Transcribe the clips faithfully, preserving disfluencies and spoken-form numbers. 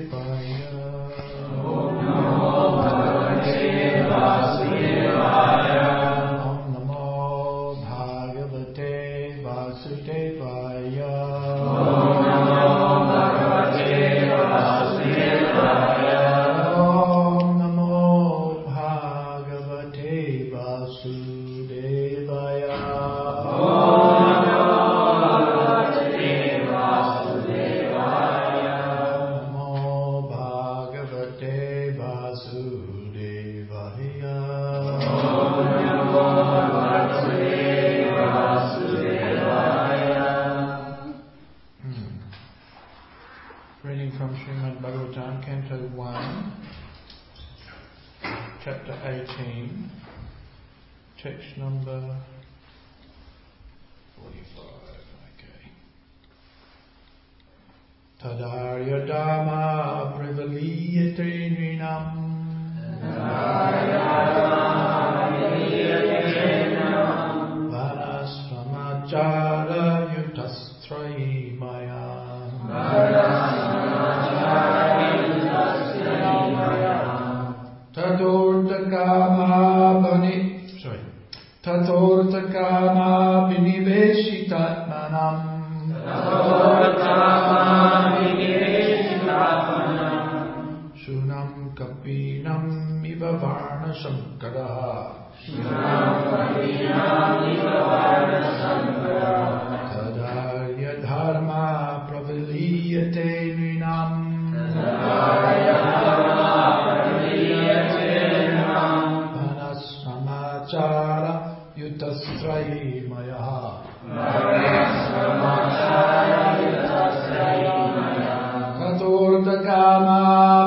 Reading from Srimad Bhagavatam, Canto one, Chapter eighteen, text number forty-five. Okay. Tadarya Dhamma Privaliyate Nrinam Vanasvamachara Yutasthrayi Maya Tatortakama bani sorry Tatortakama biniveshitatmanam Tatortakama biniveshitatmanam Shunam kapinam iva varna sankaraha Shunam kapinam iva varna sankaraha Tadarya dharma praviliyate nrinam Tadarya dharma praviliyate nrinam Vanasvamachara yutasthrayi mayaha Vanasvamachara yutasthrayi mayaha Katortakama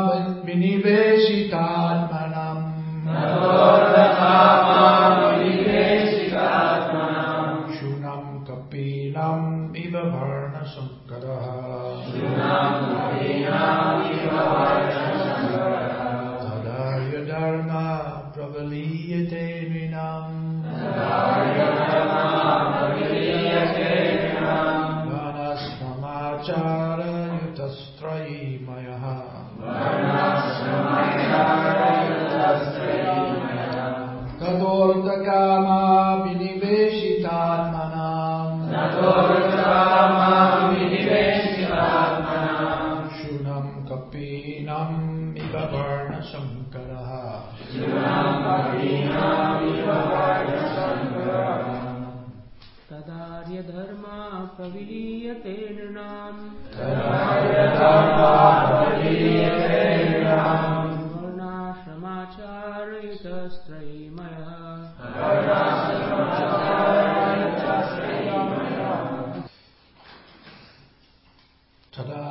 biniveshitatmanam Katortakama biniveshitatmanam Shunam kapinam iva varna sankaraha Shunam kapinam iva varna sankaraha Tadarya dharma pravaliyate nrinam Tadarya dharma pravaliyate nrinam Vanasvamachara yutasthrayi mayaha Vanasvamachara yutasthrayi mayaha Katortakama biniveshitatmanam Katortakama biniveshitatmanam Shunam kapinam iva varna sankaraha Shunam kapinam iva varna sankaraha Tadarya dharma praviliyate nrinam Tadarya dharma praviliyate nrinam Varnashramachara yutasthrayi mayaha Varnashramachara yutasthrayi mayaha Tada.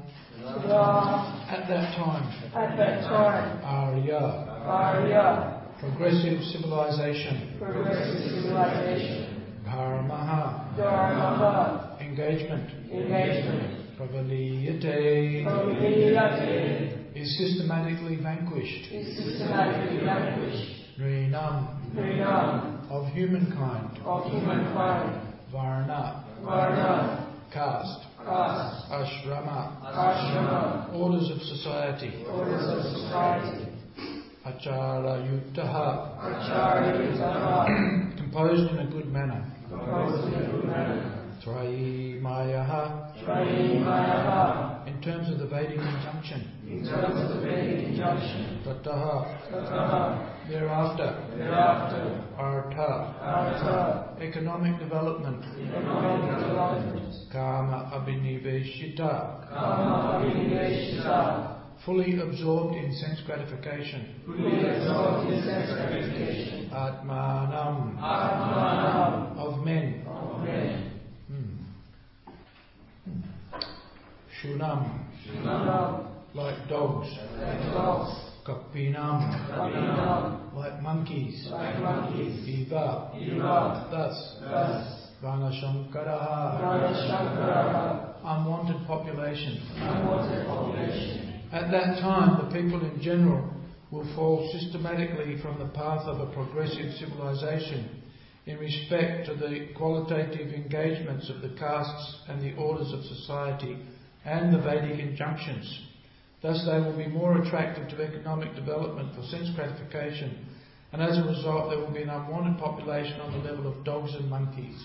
At that time, At that time, Arya, Arya, progressive civilization, progressive civilization, Dharmaha, Dharma, engagement, engagement, Pravaliyate, Praviliyate, is systematically vanquished, is systematically vanquished, Nrinam, Nrinam, of humankind, of humankind, Varna, Varna, caste, caste, Ashrama, Ashrama, orders of society, orders of society, Achara Yuttaha, Acharya Yuttaha, composed in a good manner, composed in a good manner, Trayi Mayaha, Trayi Mayaha, in terms of the Vedic injunction, in terms of the Vedic injunction, Tataha, Tataha, thereafter, thereafter, Artha, Artha, economic development, economic development, Kama Abhiniveshita, Kama Abhiniveshita, fully absorbed in sense gratification, fully absorbed in sense gratification, Atmanam, Atmanam, of men, of men, hmm. Hmm. Shunam, Shunam, like dogs, like dogs, Kapinam, Kapinam, like monkeys, like monkeys, Iva, Iva, thus, thus, Vanashankaraha, Vanashankaraha, unwanted population. unwanted population. At that time, the people in general will fall systematically from the path of a progressive civilization in respect to the qualitative engagements of the castes and the orders of society and the Vedic injunctions, Thus they will be more attractive to economic development for sense gratification, and as a result there will be an unwanted population on the level of dogs and monkeys.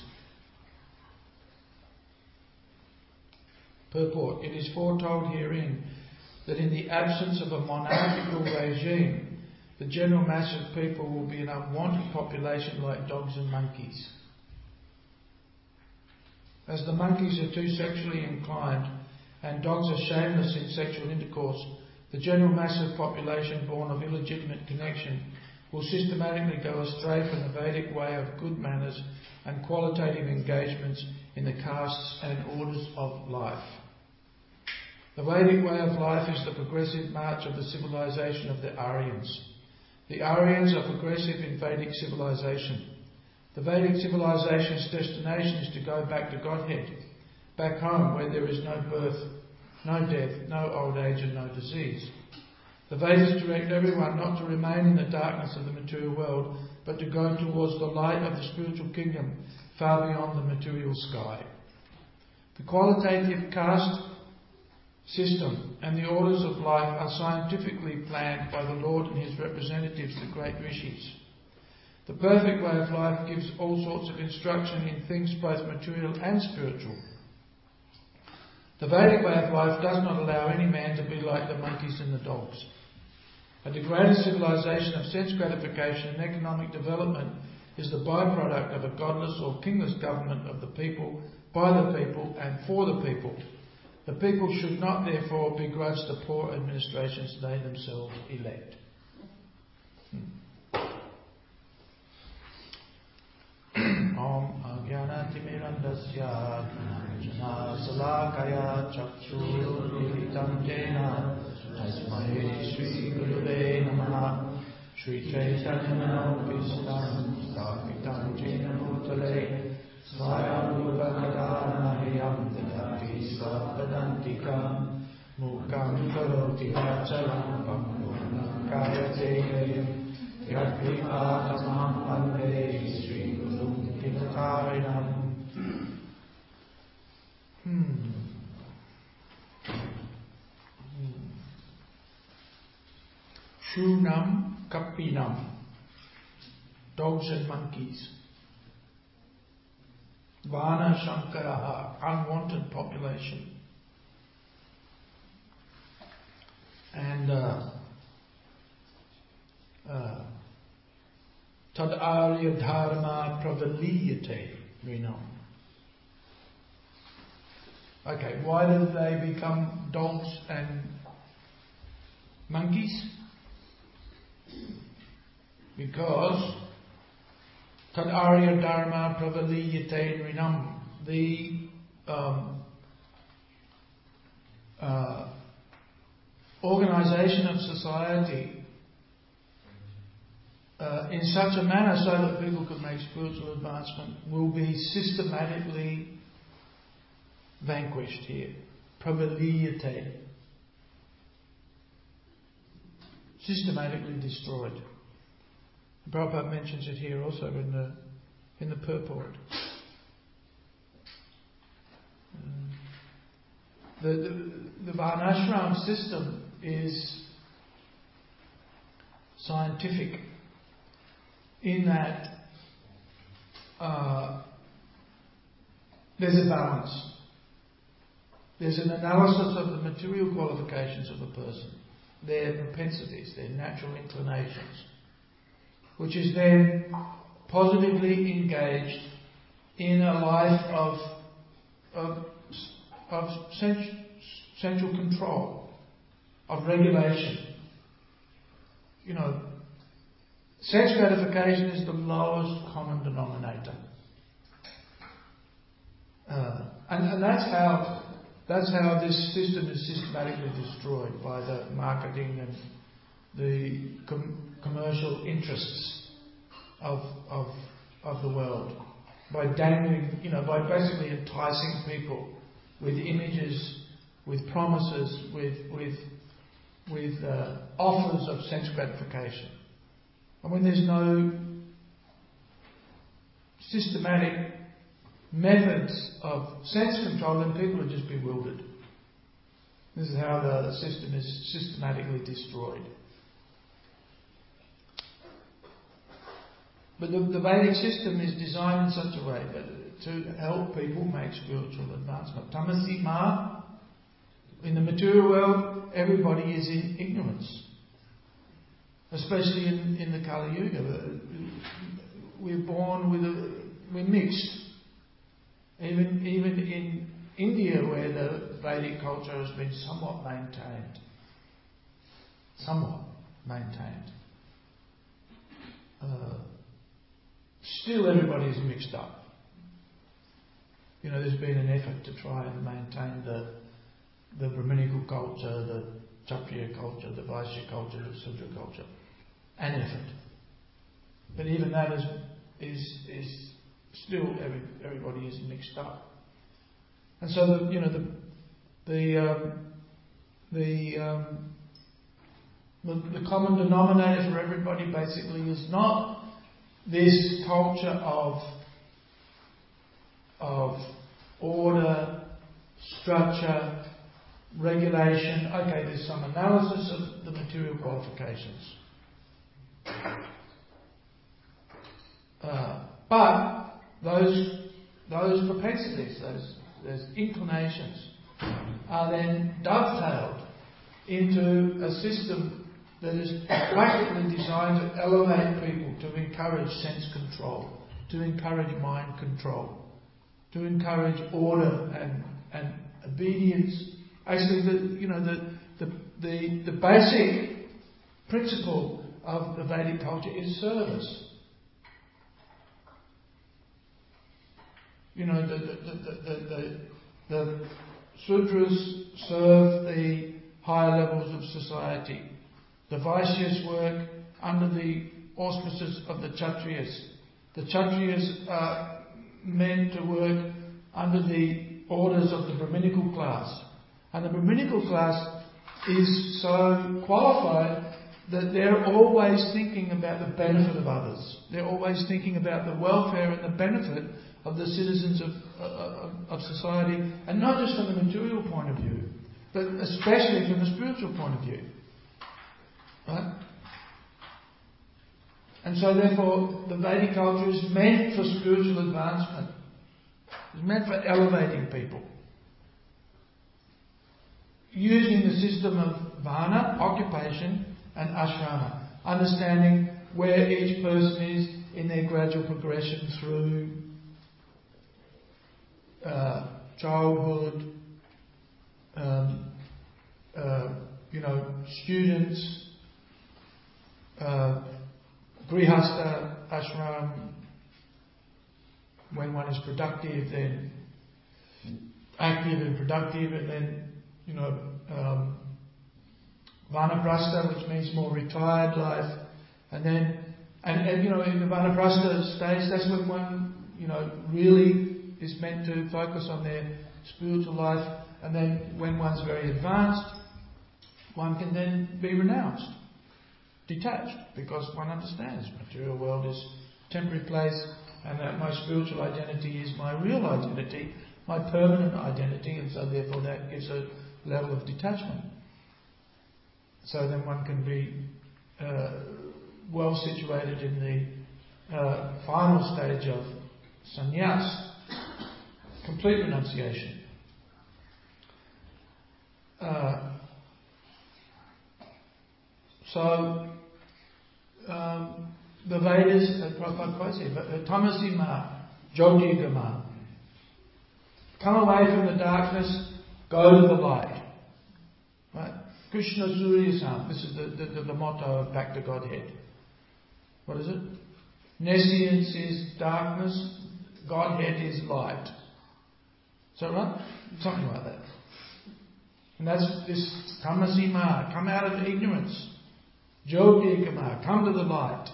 Purport: it is foretold herein that in the absence of a monarchical regime, the general mass of people will be an unwanted population like dogs and monkeys. As the monkeys are too sexually inclined and dogs are shameless in sexual intercourse, the general mass of population born of illegitimate connection will systematically go astray from the Vedic way of good manners and qualitative engagements in the castes and orders of life. The Vedic way of life is the progressive march of the civilization of the Aryans. The Aryans are progressive in Vedic civilization. The Vedic civilization's destination is to go back to Godhead, back home where there is no birth, no death, no old age and no disease. The Vedas direct everyone not to remain in the darkness of the material world, but to go towards the light of the spiritual kingdom far beyond the material sky. The qualitative caste system and the orders of life are scientifically planned by the Lord and His representatives, the great rishis. The perfect way of life gives all sorts of instruction in things both material and spiritual. The Vedic way of life does not allow any man to be like the monkeys and the dogs. A degraded civilization of sense gratification and economic development is the byproduct of a godless or kingless government of the people, by the people and for the people. The people should not therefore begrudge the poor administrations they themselves elect. Om Agyanatimirandasya Gnana Salakaya Chakshurudilitam Jena Tasmai Shri Guruve Namaha Shri Chaitanya Pistam Stapitam Jena Bhutale Swayam Rupa Mahayam Dadati Svapadantikam Mukam Karoti Vachalam Pampurna Kayate Yadvipatamam Vande Sri Guru Dinatarinam. Hmm. Shunam Kapinam. Dogs and monkeys. Vana Shankaraha. Unwanted population. And uh, uh, Tad Arya Dharma Pravaliyate Rinam. Okay, why did they become dogs and monkeys? Because Tad Arya Dharma Pravaliyate Rinam, the um, uh, organisation of society uh, in such a manner so that people could make spiritual advancement will be systematically vanquished here. Pravaliyate. Systematically destroyed. Prabhupada mentions it here also in the in the purport. Um, the, the, the Varnashram system is scientific in that uh, there's a balance. There's an analysis of the material qualifications of a person, their propensities, their natural inclinations, which is then positively engaged in a life of of, of sens- sensual control, of regulation. You know, sense gratification is the lowest common denominator, uh, and, and that's how that's how this system is systematically destroyed by the marketing and the com- commercial interests of of of the world, by dangling, you know, by basically enticing people with images, with promises, with with with uh, offers of sense gratification. And when there's no systematic methods of sense control, then people are just bewildered. This is how the system is systematically destroyed. But the, the Vedic system is designed in such a way that to help people make spiritual advancement. Tamasi ma, in the material world, everybody is in ignorance. Especially in, in the Kali Yuga. We're born with a, we're mixed. Even, even in India, where the Vedic culture has been somewhat maintained. Somewhat maintained. Uh, still everybody is mixed up. You know, there's been an effort to try and maintain the the Brahminical culture, the Kshatriya culture, the Vaishya culture, the Sudra culture. An effort. But even that is is is still every, everybody is mixed up. And so the you know the the um, the, um, the the common denominator for everybody basically is not this culture of of order, structure, regulation. Okay, there's some analysis of the material qualifications. Uh, but those those propensities, those those inclinations, are then dovetailed into a system that is practically designed to elevate people, to encourage sense control, to encourage mind control, to encourage order and and obedience. Actually, the you know the the the, the basic principle of the Vedic culture is service. You know, the the the the, the, the Sudras serve the higher levels of society. The Vaishyas work under the auspices of the Kshatriyas. The Kshatriyas are meant to work under the orders of the Brahminical class. And the Brahminical class is so qualified that they're always thinking about the benefit of others. They're always thinking about the welfare and the benefit of the citizens of, uh, of society, and not just from the material point of view, but especially from the spiritual point of view. Right? And so therefore the Vedic culture is meant for spiritual advancement. It's meant for elevating people. Using the system of Varna, occupation, and Ashrama. Understanding where each person is in their gradual progression through uh, childhood, um, uh, you know, students, uh, grihastha, ashram. When one is productive, then active and productive, and then, you know, um, vanaprastha, which means more retired life, and then, and, and you know, in the vanaprastha stage, that's when one, you know, really is meant to focus on their spiritual life, and then when one's very advanced, one can then be renounced, detached, because one understands the material world is a temporary place, and that my spiritual identity is my real identity, my permanent identity, and so therefore that gives a level of detachment. So then one can be uh, well situated in the uh, final stage of sannyas, complete renunciation. Uh, so um, the Vedas, uh, Prabhupada quotes here, Tamasi ma, Jyotirgama. Come away from the darkness, go to the light. Right? Krishna Surya Sam. This is the, the, the motto of Back to Godhead. What is it? Nescience is darkness, Godhead is light. Is that right? Something like that. And that's this Tamasi ma, come out of ignorance. Jyotirgama, come to the light.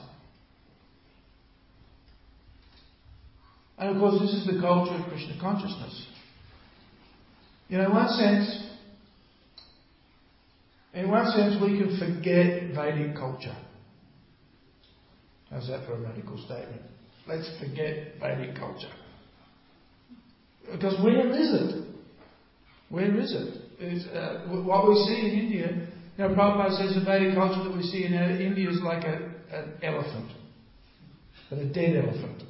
And of course this is the culture of Krishna consciousness. You know, in one sense, in one sense we can forget Vedic culture. How's that for a radical statement? Let's forget Vedic culture. Because where is it? Where is it? is uh, what we see in India. You know, Prabhupada says the Vedic culture that we see in India is like a, an elephant, but a dead elephant.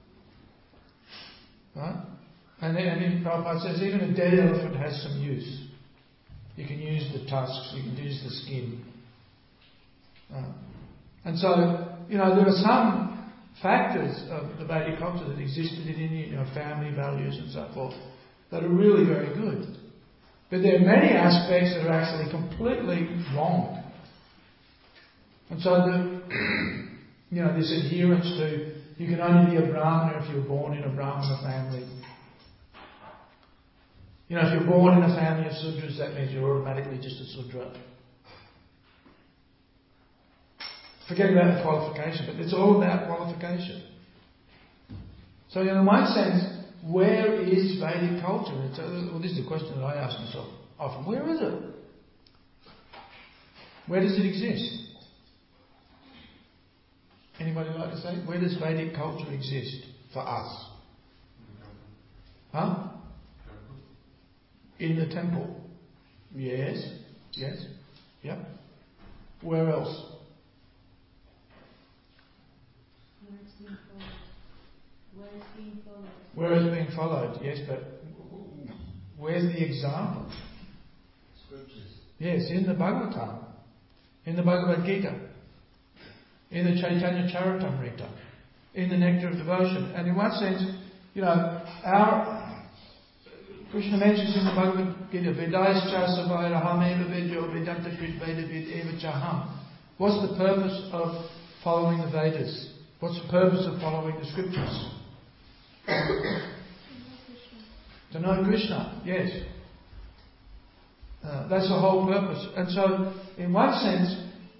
Right? And then, and then Prabhupada says even a dead elephant has some use. You can use the tusks, you can use the skin. Uh, and so, you know, there are some factors of the Vedic culture that existed in India, you know, family values and so forth, that are really very good. But there are many aspects that are actually completely wrong. And so the, you know, this adherence to, you can only be a Brahmana if you're born in a Brahmana family. You know, if you're born in a family of Sudras, that means you're automatically just a Sudra. Forget about the qualification, but it's all about qualification. So in one sense, where is Vedic culture? It's a, well, this is the question that I ask myself often. Where is it? Where does it exist? Anybody like to say? Where does Vedic culture exist for us? Huh? In the temple. Yes. Yes. Yep. Where else? Where it's being followed. Where it's being followed, yes, but where's the example? Scriptures. Yes, in the Bhagavatam, in the Bhagavad Gita, in the Chaitanya Charitamrita, in the Nectar of Devotion. And in one sense, you know, our Krishna mentions in the Bhagavad Gita, Vedais Chasavairaham eva vedyo vedanta krit vedavid eva chaham. What's the purpose of following the Vedas? What's the purpose of following the Scriptures? To know Krishna, yes. Uh, that's the whole purpose. And so, in one sense,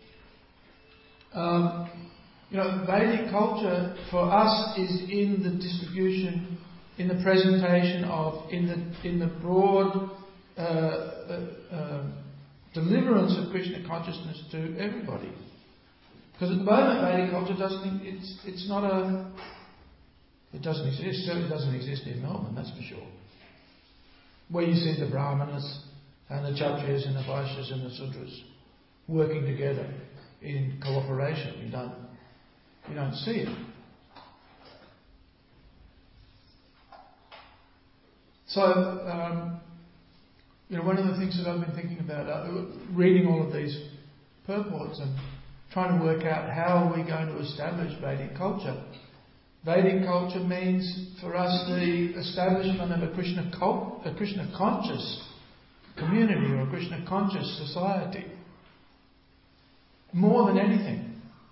um, you know, Vedic culture for us is in the distribution, in the presentation of, in the in the broad uh, uh, uh, deliverance of Krishna consciousness to everybody. Because at the moment, Vedic culture doesn't. It's it's not a. It doesn't exist. It certainly doesn't exist in Melbourne. That's for sure. Where you see the Brahmanas and the Kshatriyas and the Vaishyas and the Sudras working together in cooperation, you don't. You don't see it. So, um, you know, one of the things that I've been thinking about, uh, reading all of these purports and trying to work out how are we going to establish Vedic culture. Vedic culture means for us the establishment of a Krishna cult, a Krishna conscious community or a Krishna conscious society. More than anything.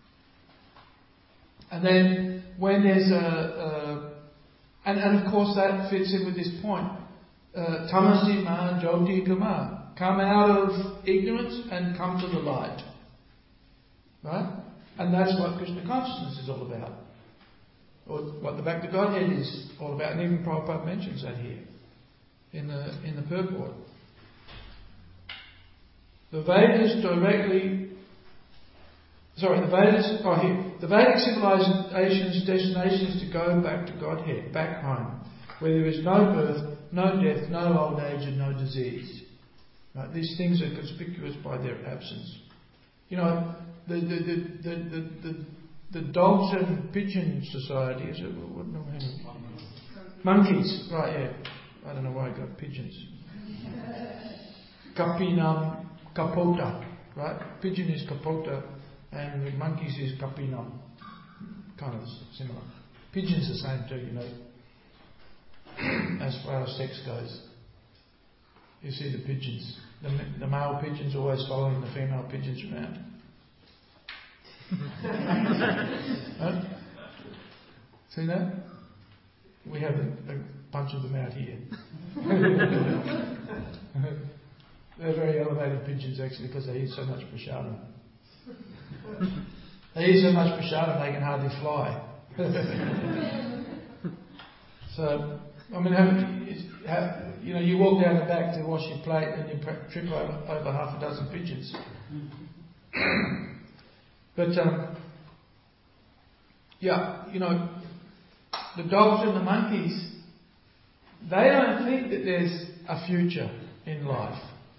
And then when there's a, a and, and of course that fits in with this point. Uh, Tamasi ma jyoti gama. Come out of ignorance and come to the light. Right? And that's what Krishna consciousness is all about. Or what the Back to Godhead is all about. And even Prabhupada mentions that here in the in the purport. The Vedas directly sorry, the Vedas oh here. The Vedic civilization's destination is to go back to Godhead, back home, where there is no birth, no death, no old age and no disease. Right? These things are conspicuous by their absence. You know, the the the the the, the, the dogs and pigeon society, is it what no monkeys. monkeys, right, yeah. I don't know why I got pigeons. Kapinam kapota, right? Pigeon is kapota and the monkeys is kapinam. Kind of similar. Pigeon's the same too, you know. As far as sex goes. You see the pigeons. The, the male pigeon's always following the female pigeons around. Right? See that? We have a, a bunch of them out here. They're very elevated pigeons actually because they eat so much prasadam. They eat so much prasadam they can hardly fly. So, I mean, have, have, you know, you walk down the back to wash your plate and you trip over, over half a dozen pigeons. But, um, yeah, you know, the dogs and the monkeys, they don't think that there's a future in life.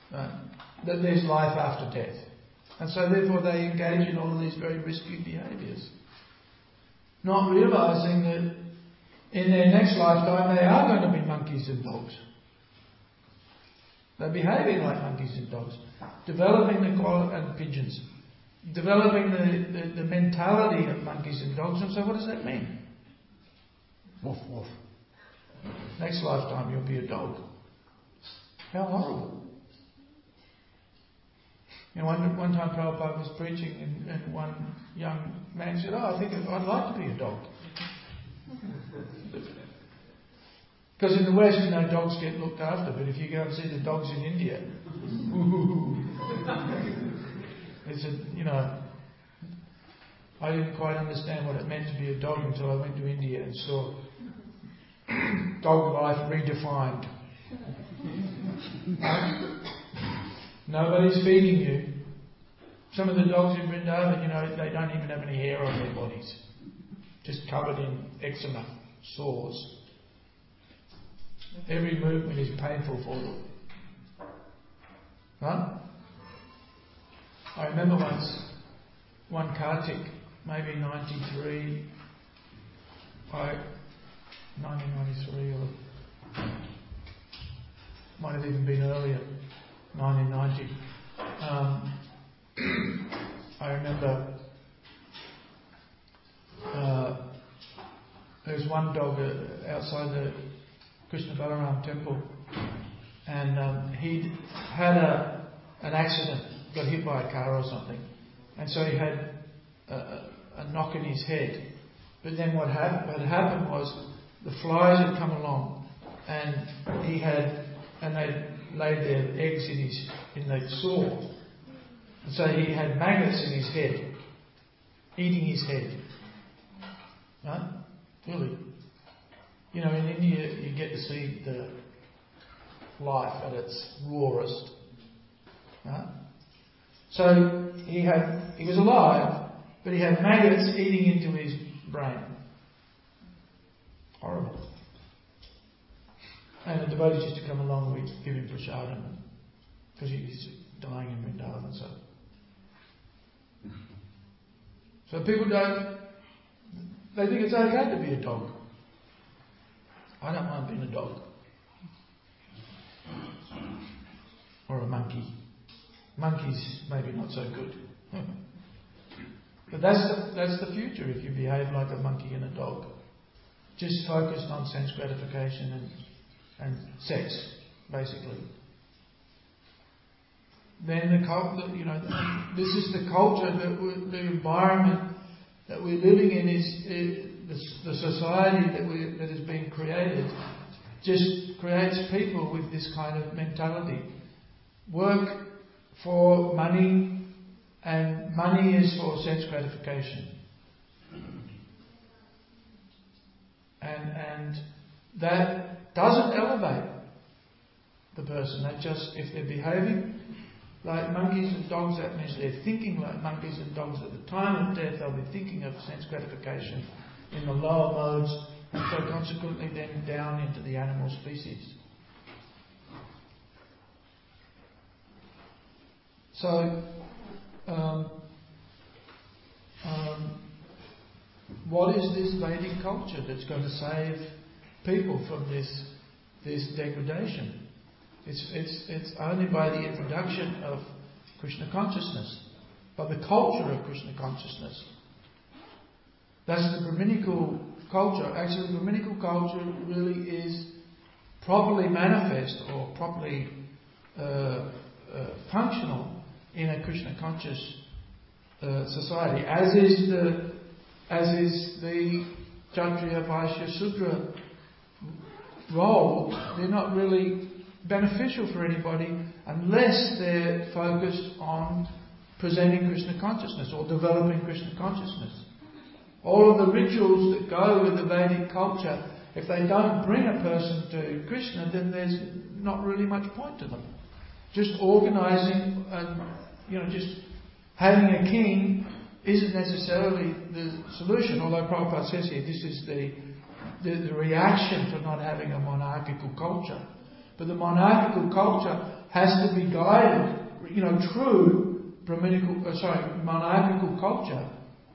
right, that there's life after death. And so therefore they engage in all of these very risky behaviours, not realising that in their next lifetime they are going to be monkeys and dogs. They're behaving like monkeys and dogs, developing the quality, and pigeons, developing the, the, the mentality of monkeys and dogs. And so what does that mean? Woof woof. Next lifetime you'll be a dog. How horrible. You know, one, one time Prabhupada was preaching and, and one young man said, oh, I think I'd like to be a dog. Because in the West, you know, dogs get looked after, but if you go and see the dogs in India, it's a, you know, I didn't quite understand what it meant to be a dog until I went to India and saw dog life redefined. Nobody's feeding you. Some of the dogs in Vrindavan, you know, they don't even have any hair on their bodies. Just covered in eczema, sores. Every movement is painful for them. Right? I remember once, one Kartik, maybe ninety-three, I, nineteen ninety-three or might have even been earlier, nineteen ninety. Um, I remember uh, there was one dog uh, outside the Krishna Balaram temple, and um, he'd had a, an accident, got hit by a car or something, and so he had a, a, a knock in his head. But then what, hap- what happened was the flies had come along, and he had, and they laid their eggs in his in the sore, and so he had maggots in his head, eating his head. Right? Really. You know, in India you get to see the life at its rawest. Right? So he had he was alive, but he had maggots eating into his brain. Horrible. And the devotees used to come along and we'd give him prasadam because he's dying in Vrindavan. So, so people don't, they think it's okay to be a dog. I don't mind being a dog. Or a monkey. Monkeys maybe not so good. But that's the, that's the future if you behave like a monkey and a dog. Just focused on sense gratification and, and sex, basically. Then the culture, you know, this is the culture, that we're, the environment that we're living in is, is the, the society that we that has been created just creates people with this kind of mentality. Work for money, and money is for sense gratification. And and that doesn't elevate the person. That just, if they're behaving like monkeys and dogs, that means they're thinking like monkeys and dogs. At the time of death, they'll be thinking of sense gratification in the lower modes, and so consequently then down into the animal species. So, um, um, what is this Vedic culture that's going to save people from this this degradation? It's it's it's only by the introduction of Krishna consciousness, by the culture of Krishna consciousness. That's the Brahminical culture. Actually, the Brahminical culture really is properly manifest or properly uh, uh, functional in a Krishna conscious uh, society, as is the as is the Kshatriya, Vaishya, Sudra role. They're not really beneficial for anybody unless they're focused on presenting Krishna consciousness or developing Krishna consciousness. All of the rituals that go with the Vedic culture, if they don't bring a person to Krishna, then there's not really much point to them. Just organising and, you know, just having a king isn't necessarily the solution, although Prabhupada says here this is the, the, the reaction to not having a monarchical culture. But the monarchical culture has to be guided. You know, true Brahminical, uh, sorry, monarchical culture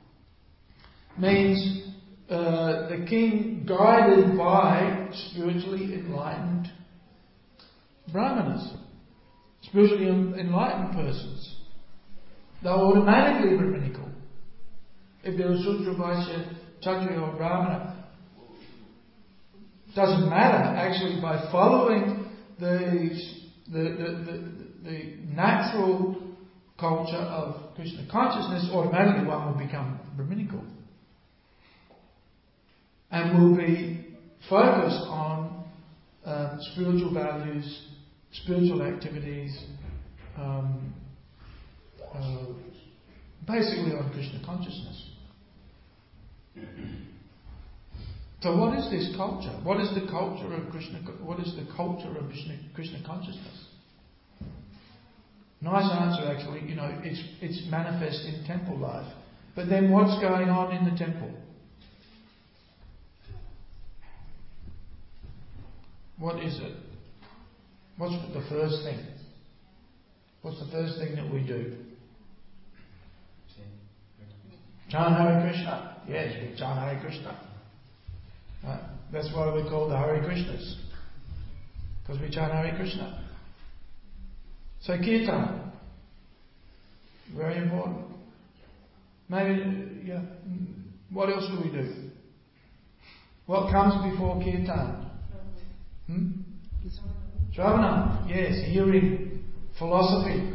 means uh, the king guided by spiritually enlightened brahmanas, spiritually enlightened persons. They're automatically Brahminical. If they're a Sudra, Vaishya, Kshatriya or Brahmana, doesn't matter. Actually, by following the the, the, the, the natural culture of Krishna consciousness, automatically one will become Brahminical. And will be focused on um, spiritual values, spiritual activities, um, uh, basically on Krishna consciousness. So what is this culture? What is the culture of Krishna? What is the culture of Krishna, Krishna consciousness? Nice answer, actually. You know, it's it's manifest in temple life. But then, what's going on in the temple? What is it? What's the first thing? What's the first thing that we do? Chant Hare Krishna. Yes, we chant Hare Krishna. Right? That's why we call the Hare Krishnas, because we chant Hare Krishna. So Kirtan, very important. Maybe, yeah. What else do we do? What comes before Kirtan? Hmm? Shravana, yes, hearing, philosophy.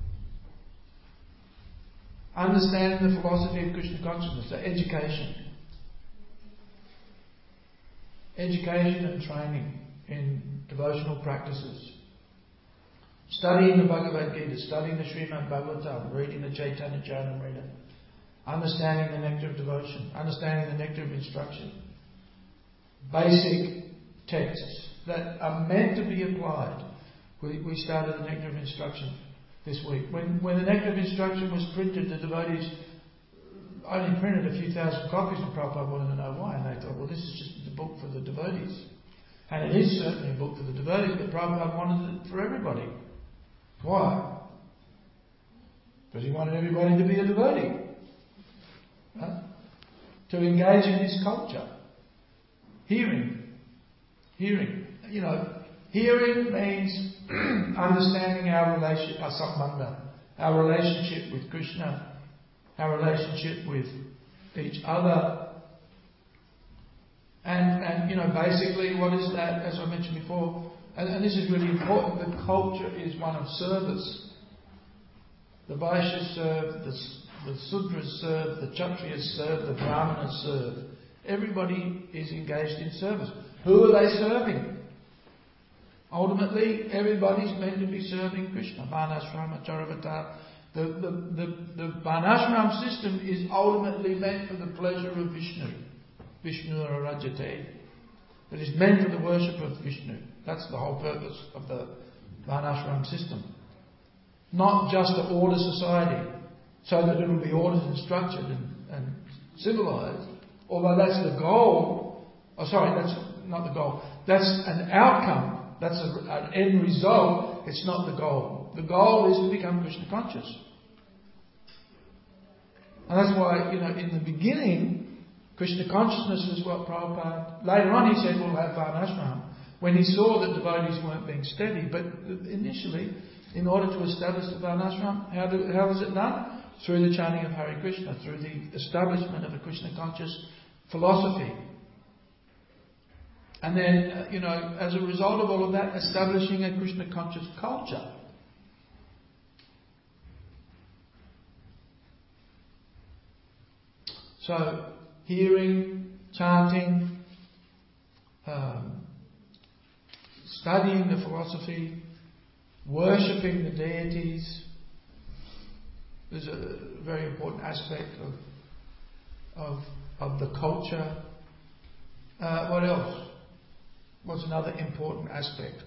Understanding the philosophy of Krishna consciousness, so education. Education and training in devotional practices. Studying the Bhagavad Gita, studying the Srimad Bhagavatam, reading the Chaitanya Charitamrita, understanding the nectar of devotion, understanding the nectar of instruction. Basic texts that are meant to be applied. We, we started the nectar of instruction this week. When, when the nectar of instruction was printed, the devotees only printed a few thousand copies, and Prabhupada wanted to know why. And they thought, well, this is just a book for the devotees. And it is certainly a book for the devotees, but Prabhupada wanted it for everybody. Why? Because he wanted everybody to be a devotee. Huh? To engage in this culture. Hearing. Hearing. You know, hearing means understanding our relationship, our sambandha, our relationship with Krishna, our relationship with each other. And, and you know, basically what is that, as I mentioned before, and, and this is really important, the culture is one of service. The Vaishyas serve, the, the Sudras serve, the Kshatriyas serve, the Brahmanas serve. Everybody is engaged in service. Who are they serving? Ultimately, everybody's meant to be serving Krishna. Varnashrama, Charavata. The, the, the, the Varnashram system is ultimately meant for the pleasure of Vishnu. Vishnu Arajate. It is meant for the worship of Vishnu. That's the whole purpose of the Varnashram system. Not just to order society, so that it will be ordered and structured and, and civilized. Although that's the goal. Oh, sorry, that's not the goal. That's an outcome. That's a, an end result. It's not the goal. The goal is to become Krishna conscious. And that's why, you know, in the beginning, Krishna consciousness is what Prabhupada... Later on he said, we'll have Varnashram. When he saw that devotees weren't being steady. But initially, in order to establish the Varnashram, how, do, how was it done? Through the chanting of Hare Krishna, through the establishment of a Krishna conscious philosophy. And then, uh, you know, as a result of all of that, establishing a Krishna conscious culture. So, hearing, chanting, um, studying the philosophy, worshipping the deities is a very important aspect of of of the culture. Uh, what else? What's another important aspect?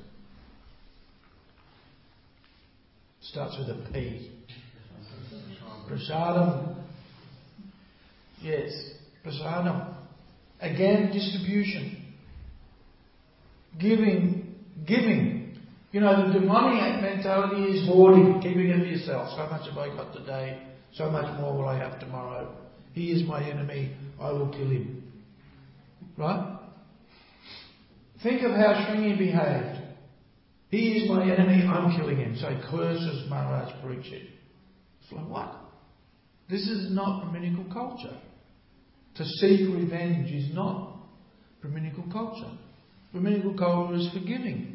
Starts with a P. Prasadam. Yes, prasadam. Again, distribution. Giving, giving. You know, the demoniac mentality is hoarding, keeping it for yourself. So much have I got today, so much more will I have tomorrow. He is my enemy, I will kill him. Right? Think of how Shringi behaved. He is my enemy, I'm killing him. So he curses Maharaj Parikshit. It's like, what? This is not Brahminical culture. To seek revenge is not Brahminical culture. Brahminical culture is forgiving.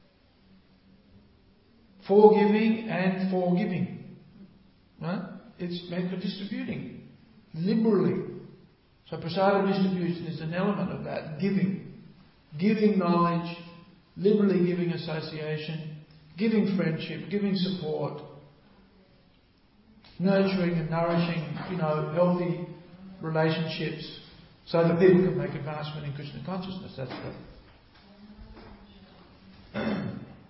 Forgiving and forgiving. Right? It's meant for distributing. Liberally. So prasada distribution is an element of that. Giving. Giving knowledge. Liberally giving association. Giving friendship. Giving support. Nurturing and nourishing, you know, healthy relationships so that people can make advancement in Krishna consciousness. That's the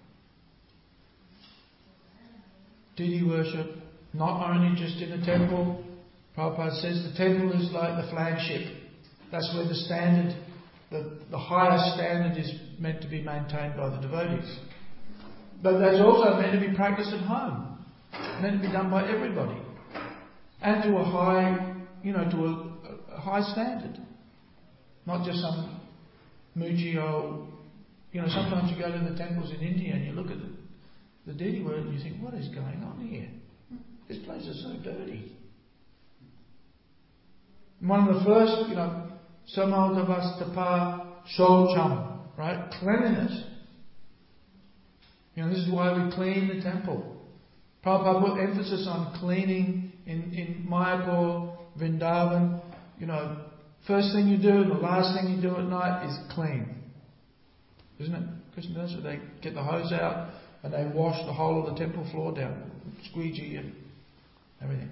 deity worship, not only just in the temple. Prabhupada says the temple is like the flagship. That's where the standard, the, the highest standard is meant to be maintained by the devotees. But that's also meant to be practiced at home. Meant to be done by everybody. And to a high, you know, to a, a high standard. Not just some moochie old, you know, sometimes you go to the temples in India and you look at the, the deity world and you think, what is going on here? This place is so dirty. One of the first, you know, Samaltavastapa Shaucham, right? Cleanliness. You know, this is why we clean the temple. Prabhupada put emphasis on cleaning in, in Mayapur, Vrindavan. You know, first thing you do and the last thing you do at night is clean. Isn't it? Krishna does it. They get the hose out and they wash the whole of the temple floor down. Squeegee and everything.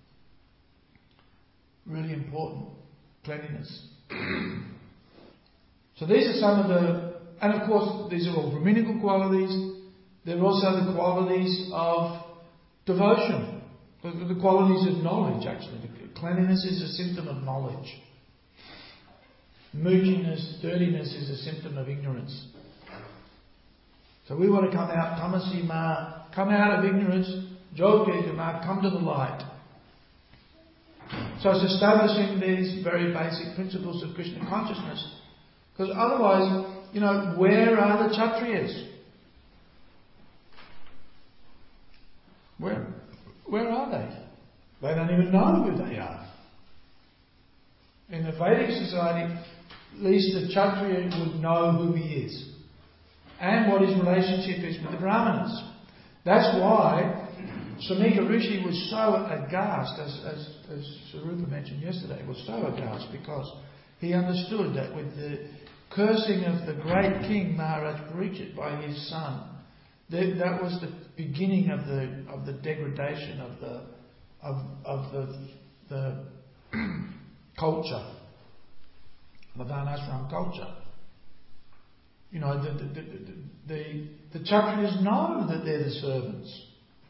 Really important. Cleanliness. So these are some of the... And of course, these are all Brahminical qualities. There are also the qualities of devotion. The, the qualities of knowledge, actually. The cleanliness is a symptom of knowledge. Moochiness, dirtiness is a symptom of ignorance. So we want to come out, tamasi ma, come out of ignorance, jogya ma, come to the light. So it's establishing these very basic principles of Krishna consciousness. Because otherwise, you know, where are the Kshatriyas? Where, where are they? They don't even know who they are. In the Vedic society, at least the Kshatriya would know who he is. And what his relationship is with the Brahmanas. That's why Samika Rishi was so aghast, as, as, as Sarupa mentioned yesterday, was so aghast because he understood that with the cursing of the great king Maharaj Parikshit by his son, that, that was the beginning of the of the degradation of the of of the the culture, the Varnashram culture. You know, the the the the, the, the Kshatriyas know that they're the servants.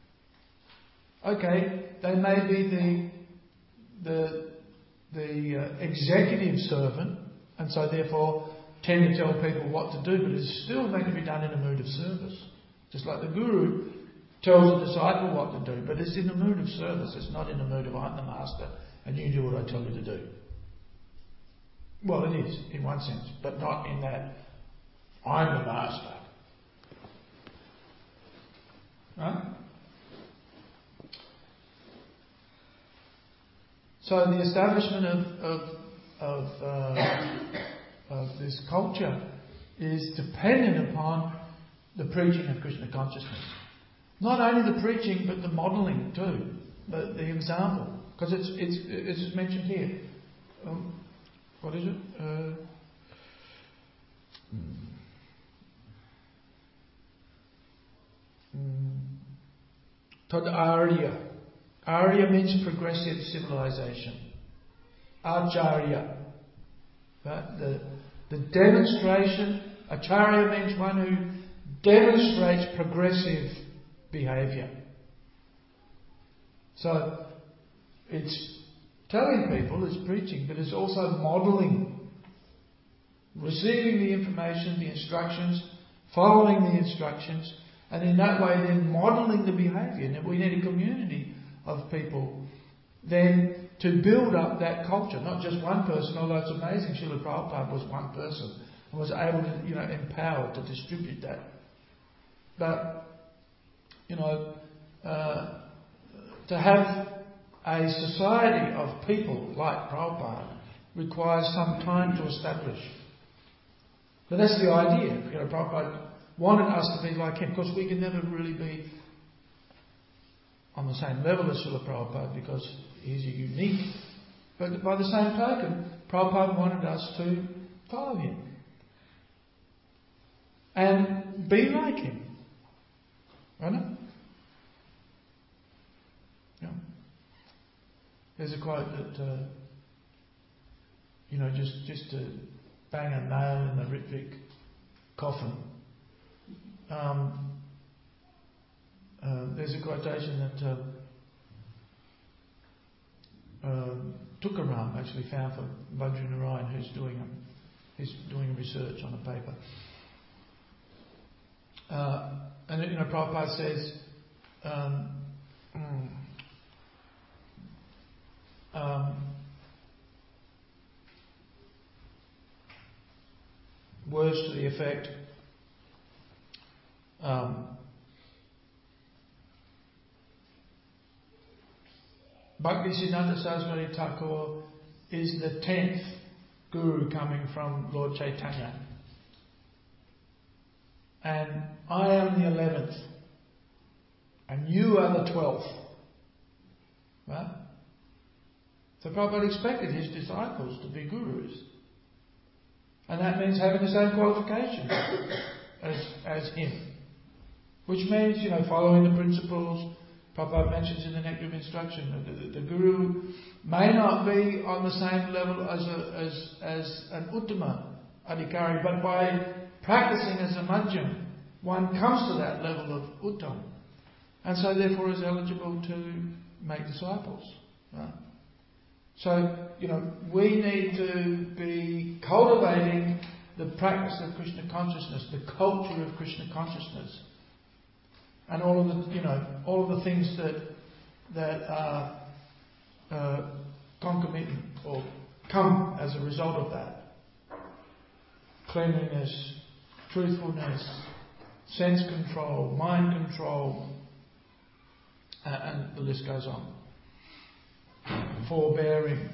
Okay, they may be the the the uh, executive servant, and so therefore tend to tell people what to do, but it's still meant to be done in a mood of service. Just like the guru tells the disciple what to do, but it's in a mood of service. It's not in a mood of I'm the master and you do what I tell you to do. Well, it is in one sense, but not in that I'm the master. Right? So the establishment of of of, uh, of this culture is dependent upon the preaching of Krishna consciousness. Not only the preaching, but the modelling too, the, the example. Because it's it's it's mentioned here. Um, what is it? Uh, Tad Arya. Arya means progressive civilization. Acharya. Right? The the demonstration. Acharya means one who demonstrates progressive behaviour. So it's telling people, it's preaching, but it's also modelling. Receiving the information, the instructions, following the instructions, And in that way then modelling the behaviour. Now we need a community of people then to build up that culture, not just one person, although it's amazing Srila Prabhupada was one person and was able to, you know, empowered to distribute that. But, you know, uh, to have a society of people like Prabhupada requires some time to establish. But that's the idea. You know, Prabhupada wanted us to be like him, because we can never really be on the same level as Srila Prabhupada because he's a unique. But by the same token, Prabhupada wanted us to follow him and be like him. Right? Yeah. There's a quote that, uh, you know, just, just to bang a nail in the Ritwik coffin. Um, uh, there's a quotation that uh, uh, Tukaram actually found for Vajra Narayan, who's doing a, he's doing research on a paper. Uh, and you know, Prabhupada says, um, mm, um, words to the effect, um, Bhaktisiddhanta Saraswati Thakur is the tenth guru coming from Lord Chaitanya. And I am the eleventh. And you are the twelfth. Right? So Prabhupada expected his disciples to be gurus. And that means having the same qualifications as, as him. Which means, you know, following the principles Prabhupada mentions in the Nectar of Instruction. The, the, the guru may not be on the same level as a, as, as an Uttama Adhikari, but by practicing as a Madhyam, one comes to that level of Uttam. And so therefore is eligible to make disciples. Right? So, you know, we need to be cultivating the practice of Krishna consciousness, the culture of Krishna consciousness. And all of the, you know, all of the things that that are uh, concomitant or come as a result of that. Cleanliness, truthfulness, sense control, mind control, uh, and the list goes on. Forbearing.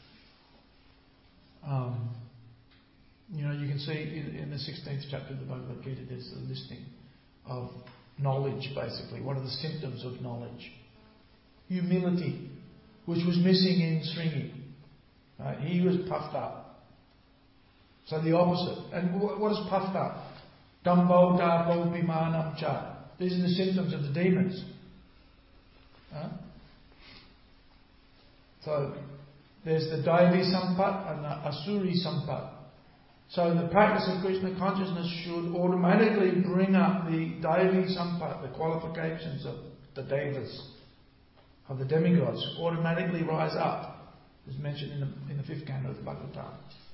Um, you know, you can see in, in the sixteenth chapter of the Bhagavad Gita, there's a listing of knowledge, basically. What are the symptoms of knowledge? Humility, which was missing in Sringi. Right? He was puffed up. So the opposite. And what is puffed up? Dambo, Darbo, Bimanam, Cha. These are the symptoms of the demons. Right? So there's the Daivi Sampat and the Asuri Sampat. So the practice of Krishna consciousness should automatically bring up the Daivi Sampat, the qualifications of the Devas, of the demigods, automatically rise up, as mentioned in the, in the fifth canto of the Bhagavatam.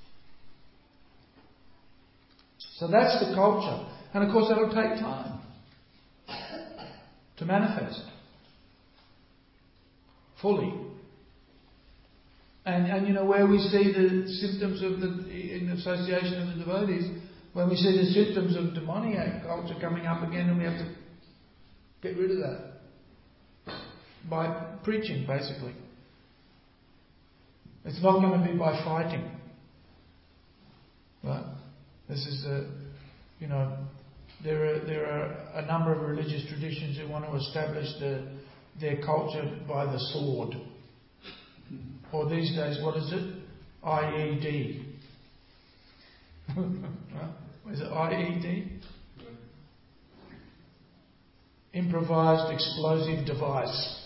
So that's the culture. And of course that'll take time to manifest fully. And, and you know, where we see the symptoms of the, in association of the devotees, when we see the symptoms of demoniac culture coming up again, and we have to get rid of that by preaching, basically. It's not going to be by fighting. Right? This is a, you know, there are there are a number of religious traditions that want to establish the, their culture by the sword. Or these days, what is it? I E D. Is it I E D? Improvised explosive device.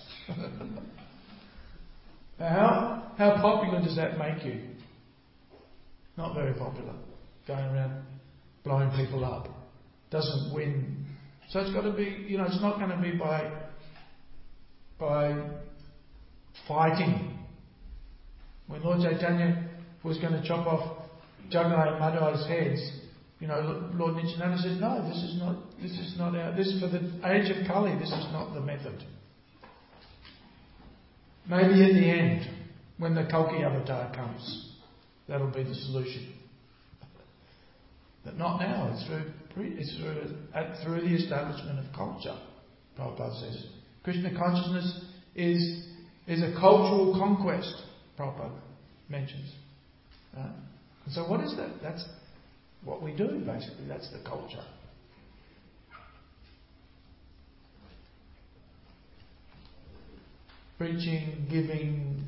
Now, how, how popular does that make you? Not very popular. Going around blowing people up. Doesn't win. So it's got to be, you know, it's not going to be by, by fighting. When Lord Chaitanya was going to chop off Jagai and Madhai's heads, You know, Lord Nityananda said, no, this is not, this is not our, this is for the age of Kali, this is not the method. Maybe at the end, when the Kalki avatar comes, that'll be the solution. But not now. It's through, it's through, at, through the establishment of culture. Prabhupada says Krishna consciousness is is a cultural conquest. Prabhupada mentions. Right? And so, what is that? That's what we do. Basically, that's the culture. Preaching, giving,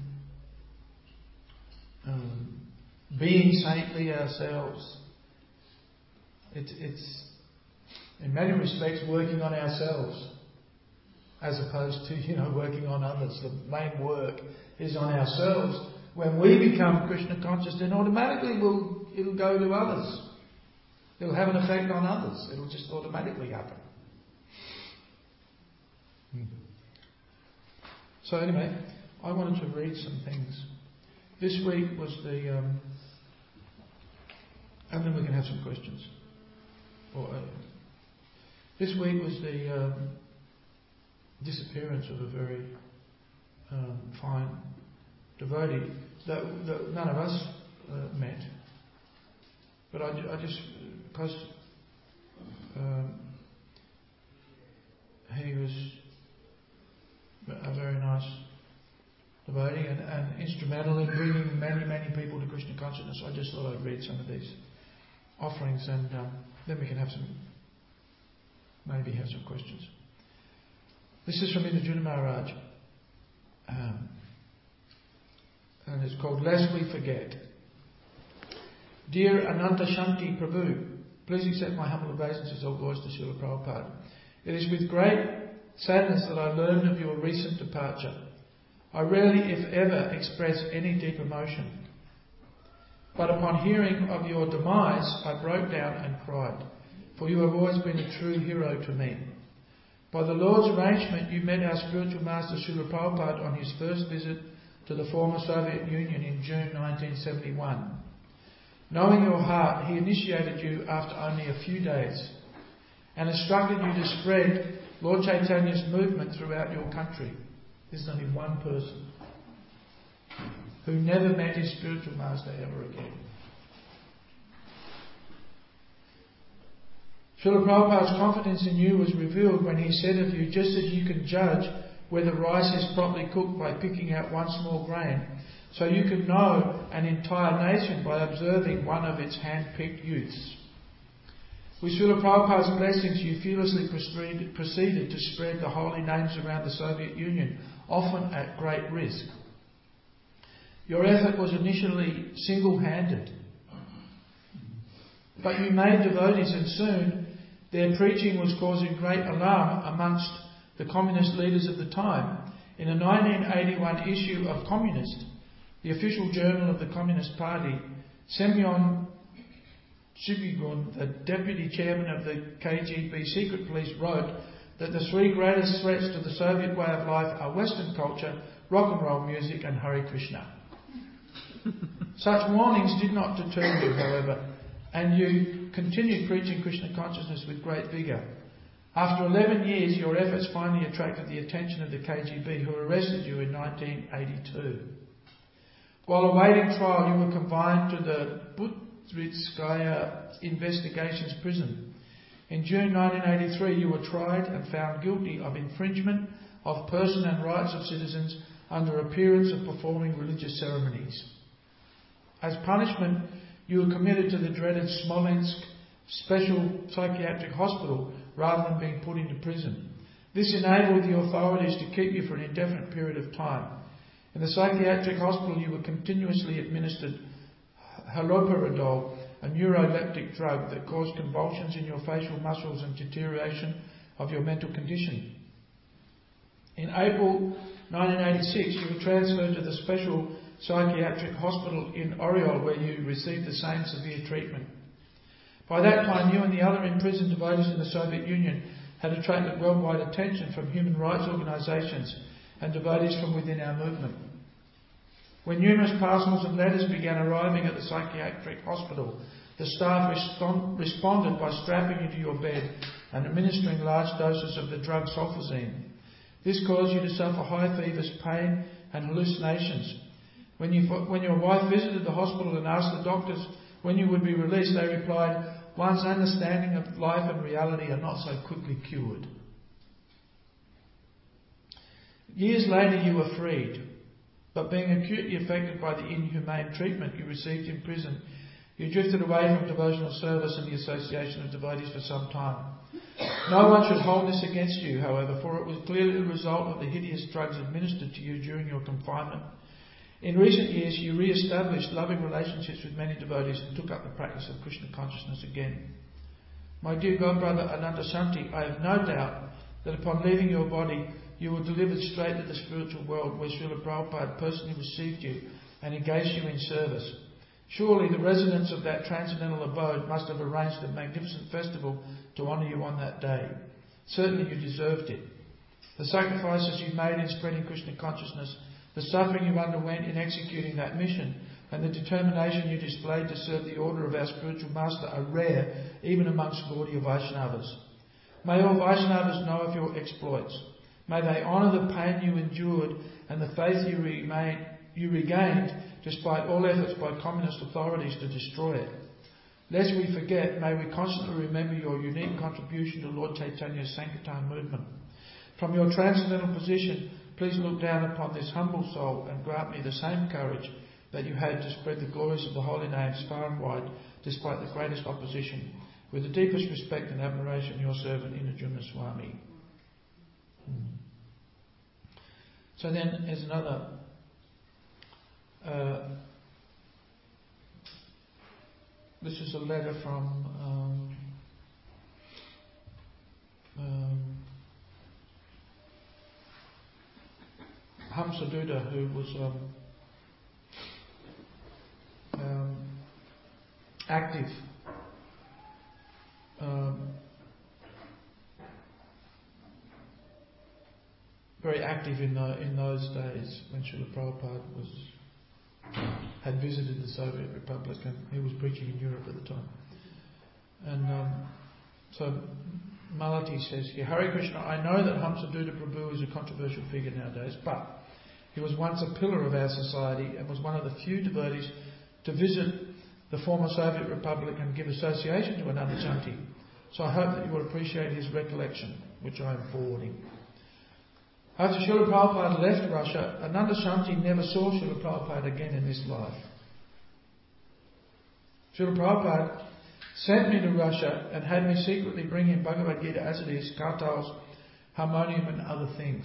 um, being saintly ourselves. It, it's, in many respects, working on ourselves as opposed to, you know, working on others. The main work is on ourselves. When we become Krishna conscious, then automatically we'll, it'll go to others. It'll have an effect on others. It'll just automatically happen. Hmm. So anyway, I wanted to read some things. This week was the... Um, and then we can have some questions. Or, uh, this week was the um, disappearance of a very um, fine devotee that, that none of us uh, met. But I, I just, because um, he was a very nice devotee and, and instrumental in bringing many, many people to Krishna consciousness, I just thought I'd read some of these offerings and um, then we can have some, maybe have some questions. This is from Indrajuna Maharaj. Um, and it's called Lest We Forget. Dear Ananta Shanti Prabhu, please accept my humble obeisances, all glories to Srila Prabhupada. It is with great sadness that I learned of your recent departure. I rarely, if ever, express any deep emotion. But upon hearing of your demise, I broke down and cried, for you have always been a true hero to me. By the Lord's arrangement, you met our spiritual master Srila Prabhupada on his first visit to the former Soviet Union in June nineteen seventy-one. Knowing your heart, he initiated you after only a few days and instructed you to spread Lord Chaitanya's movement throughout your country. There's only one person who never met his spiritual master ever again. Srila Prabhupada's confidence in you was revealed when he said of you, just as you can judge whether rice is properly cooked by picking out one small grain, so you can know an entire nation by observing one of its hand-picked youths. With Srila Prabhupada's blessings, you fearlessly proceeded to spread the holy names around the Soviet Union, often at great risk. Your effort was initially single-handed, but you made devotees, and soon their preaching was causing great alarm amongst the communist leaders of the time. In a nineteen eighty-one issue of Communist, the official journal of the Communist Party, Semyon Chibigun, the deputy chairman of the K G B secret police, wrote that the three greatest threats to the Soviet way of life are Western culture, rock and roll music and Hare Krishna. Such warnings did not deter you, however, and you continued preaching Krishna consciousness with great vigour. After eleven years, your efforts finally attracted the attention of the K G B, who arrested you in nineteen eighty-two. While awaiting trial, you were confined to the Butritskaya Investigations Prison. In June nineteen eighty-three, you were tried and found guilty of infringement of person and rights of citizens under appearance of performing religious ceremonies. As punishment, you were committed to the dreaded Smolensk Special Psychiatric Hospital rather than being put into prison. This enabled the authorities to keep you for an indefinite period of time. In the psychiatric hospital, you were continuously administered haloperidol, a neuroleptic drug that caused convulsions in your facial muscles and deterioration of your mental condition. In April nineteen eighty-six, you were transferred to the Special Psychiatric Hospital in Oriol, where you received the same severe treatment. By that time, you and the other imprisoned devotees in the Soviet Union had attracted worldwide attention from human rights organisations and devotees from within our movement. When numerous parcels and letters began arriving at the psychiatric hospital, The staff respond, responded by strapping you to your bed and administering large doses of the drug sulfazine. This caused you to suffer high fevers, pain and hallucinations. When, you, when your wife visited the hospital and asked the doctors when you would be released, they replied, "One's understanding of life and reality are not so quickly cured." Years later you were freed, but being acutely affected by the inhumane treatment you received in prison, you drifted away from devotional service and the association of devotees for some time. No one should hold this against you, however, for it was clearly the result of the hideous drugs administered to you during your confinement. In recent years, you re-established loving relationships with many devotees and took up the practice of Krishna consciousness again. My dear godbrother Anandashanti, I have no doubt that upon leaving your body, you were delivered straight to the spiritual world where Srila Prabhupada personally received you and engaged you in service. Surely the residents of that transcendental abode must have arranged a magnificent festival to honour you on that day. Certainly you deserved it. The sacrifices you made in spreading Krishna consciousness, the suffering you underwent in executing that mission, and the determination you displayed to serve the order of our spiritual master are rare even amongst Gaudiya Vaishnavas. May all Vaishnavas know of your exploits. May they honour the pain you endured and the faith you, remain, you regained despite all efforts by communist authorities to destroy it. Lest we forget, may we constantly remember your unique contribution to Lord Chaitanya's Sankirtan movement. From your transcendental position, please look down upon this humble soul and grant me the same courage that you had to spread the glories of the holy names far and wide despite the greatest opposition. With the deepest respect and admiration, your servant Indrajumna Swami. Hmm. So then there's another uh, this is a letter from um, um, Hamsaduta, who was um, um, active um, very active in the, in those days when Srila Prabhupada was had visited the Soviet Republic, and he was preaching in Europe at the time. And um, so Malati says here, Hare Krishna, I know that Hamsaduta Prabhu is a controversial figure nowadays, but he was once a pillar of our society and was one of the few devotees to visit the former Soviet Republic and give association to Anandashanti. So I hope that you will appreciate his recollection, which I am forwarding. After Srila Prabhupada left Russia, Anandashanti never saw Srila Prabhupada again in this life. Srila Prabhupada sent me to Russia and had me secretly bring him Bhagavad Gita as it is, kartals, harmonium and other things.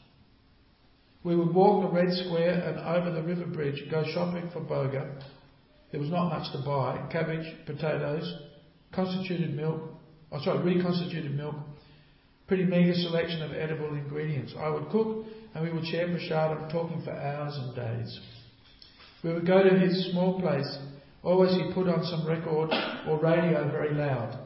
We would walk the Red Square and over the river bridge, go shopping for boga. There was not much to buy. Cabbage, potatoes, constituted milk, oh sorry, reconstituted milk, pretty meagre selection of edible ingredients. I would cook and we would share prasadam, talking for hours and days. We would go to his small place. Always he put on some record or radio very loud.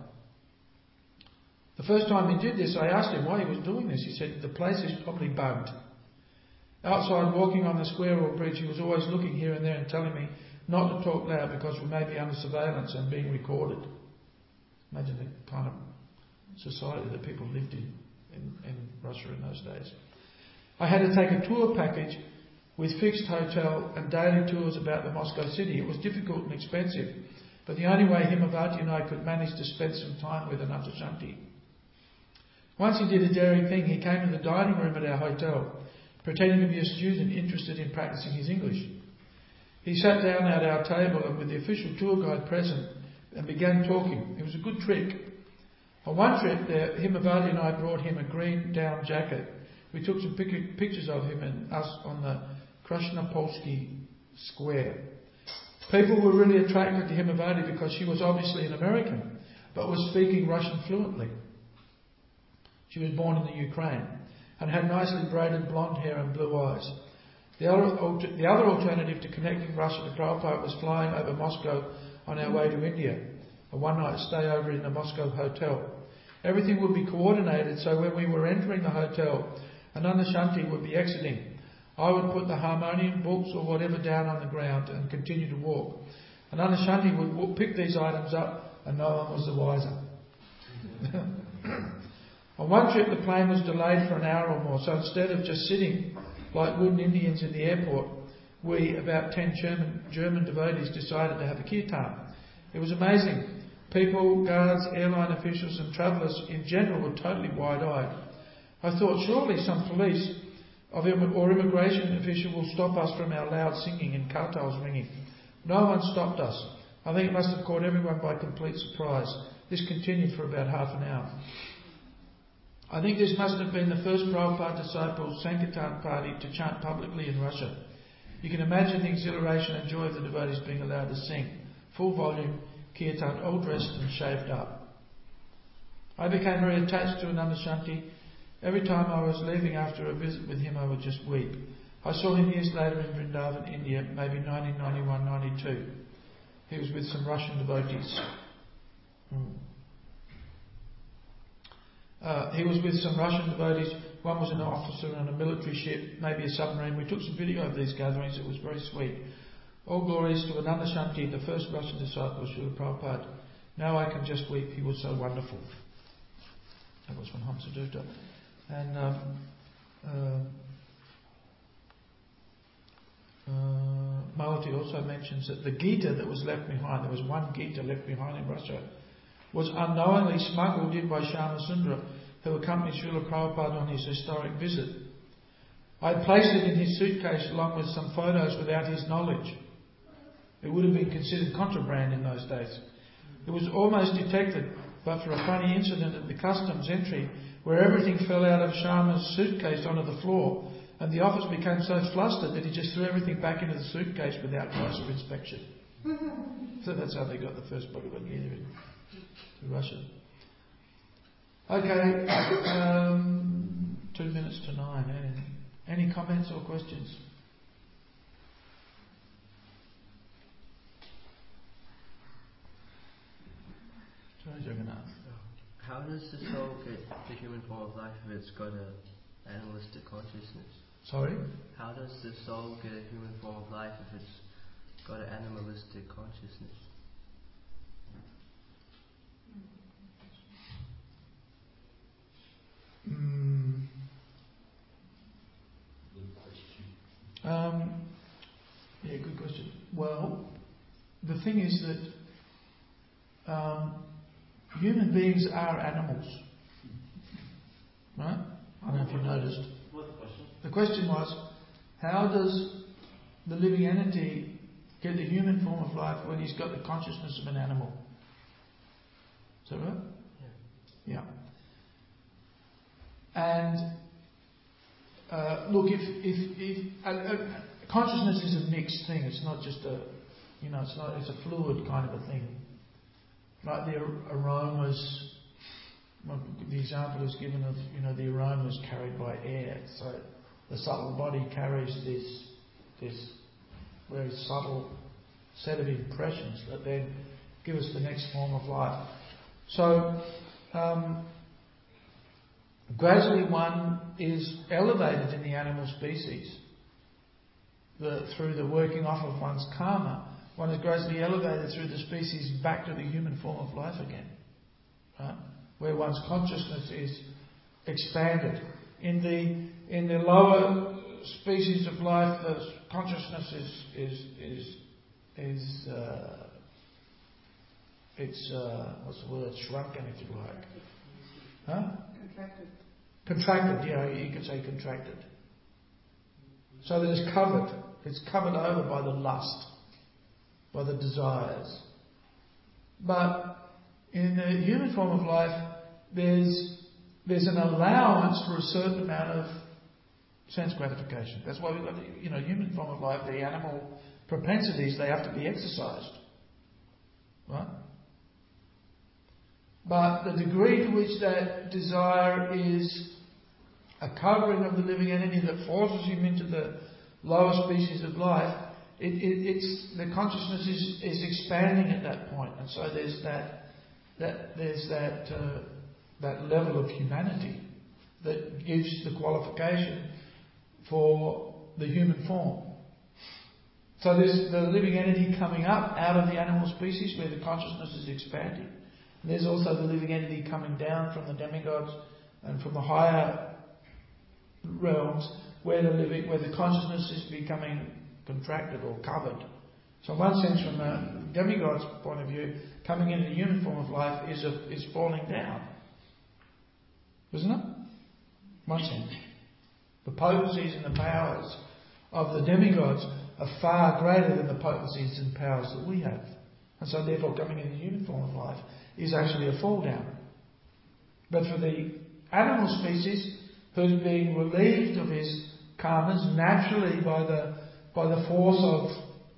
The first time he did this, I asked him why he was doing this. He said, the place is probably bugged. Outside, walking on the square or bridge, he was always looking here and there and telling me not to talk loud because we may be under surveillance and being recorded. Imagine the kind of society that people lived in, in in Russia in those days. I had to take a tour package with fixed hotel and daily tours about the Moscow city. It was difficult and expensive, but the only way Himavati and I could manage to spend some time with Anandashanti. Once he did a daring thing. He came to the dining room at our hotel, pretending to be a student interested in practicing his English. He sat down at our table and with the official tour guide present and began talking. It was a good trick. On one trip there, Himavati and I brought him a green down jacket. We took some pictures of him and us on the Krasnopolsky Square. People were really attracted to Himavati because she was obviously an American, but was speaking Russian fluently. She was born in the Ukraine and had nicely braided blonde hair and blue eyes. The other, the other alternative to connecting Russia to Prabhupada was flying over Moscow on our way to India, a one-night stay over in the Moscow hotel. Everything would be coordinated, so when we were entering the hotel, Anandashanti would be exiting. I would put the harmonium, books or whatever down on the ground and continue to walk. An Anushanti would, would pick these items up and no one was the wiser. On one trip the plane was delayed for an hour or more, so instead of just sitting like wooden Indians in the airport, we, about ten German, German devotees, decided to have a kirtan. It was amazing. People, guards, airline officials and travellers in general were totally wide-eyed. I thought surely some police or immigration official will stop us from our loud singing and kartals ringing. No one stopped us. I think it must have caught everyone by complete surprise. This continued for about half an hour. I think this must have been the first Prabhupada disciples' Sankirtan party to chant publicly in Russia. You can imagine the exhilaration and joy of the devotees being allowed to sing. Full volume, kirtan, all dressed and shaved up. I became very attached to Anandashanti. Every time I was leaving after a visit with him, I would just weep. I saw him years later in Vrindavan, India, maybe nineteen ninety-one ninety-two. He was with some Russian devotees. Hmm. Uh, he was with some Russian devotees. One was an officer on a military ship, maybe a submarine. We took some video of these gatherings. It was very sweet. All glories to Anandashanti, the first Russian disciple of Srila Prabhupada. Now I can just weep. He was so wonderful. That was from Hamsadutta. And um, uh, uh, Malati also mentions that the Gita that was left behind, there was one Gita left behind in Russia, was unknowingly smuggled in by Shyama Sundara, who accompanied Srila Prabhupada on his historic visit. I had placed it in his suitcase along with some photos without his knowledge. It would have been considered contraband in those days. It was almost detected, but for a funny incident at the customs entry where everything fell out of Shyama's suitcase onto the floor, and the officer became so flustered that he just threw everything back into the suitcase without closer inspection. So that's how they got the first Bhagavad Gita into Russia. Okay, um, two minutes to nine. Any, any comments or questions? Sorry, Jagannath. How does the soul get the human form of life if it's got an animalistic consciousness? Sorry? How does the soul get a human form of life if it's got an animalistic consciousness? Mm. Um, yeah, good question. Well, the thing is that um, human beings are animals, right? I don't know if you noticed. What's the question? The question was, how does the living entity get the human form of life when he's got the consciousness of an animal? Is that right? Yeah. Yeah. And uh, look, if if if uh, uh, consciousness is a mixed thing, it's not just a, you know, it's not it's a fluid kind of a thing. Like the aromas, well, the example is given of, you know, the aromas carried by air. So the subtle body carries this this very subtle set of impressions that then give us the next form of life. So um, gradually one is elevated in the animal species the, through the working off of one's karma. One is gradually elevated through the species back to the human form of life again, right? Where one's consciousness is expanded. In the in the lower species of life, the consciousness is is is is uh, it's uh, what's the word? Shrunken, if you like. Huh? Contracted. Contracted, yeah, you could say contracted. So that it's covered. It's covered over by the lust, by the desires. But in the human form of life, there's there's an allowance for a certain amount of sense gratification. That's why we've got the, you know, human form of life, the animal propensities, they have to be exercised. Right? But the degree to which that desire is a covering of the living entity that forces him into the lower species of life, it, it, it's the consciousness is, is expanding at that point, and so there's that that there's that uh, that level of humanity that gives the qualification for the human form. So there's the living entity coming up out of the animal species where the consciousness is expanding. And there's also the living entity coming down from the demigods and from the higher realms where the living, where the consciousness is becoming contracted or covered. So in one sense, from the demigod's point of view, coming into the human form of life is a, is falling down. Isn't it? One sense. The potencies and the powers of the demigods are far greater than the potencies and powers that we have. And so therefore coming into the human form of life is actually a fall down. But for the animal species who's being relieved of his karmas naturally by the by the force of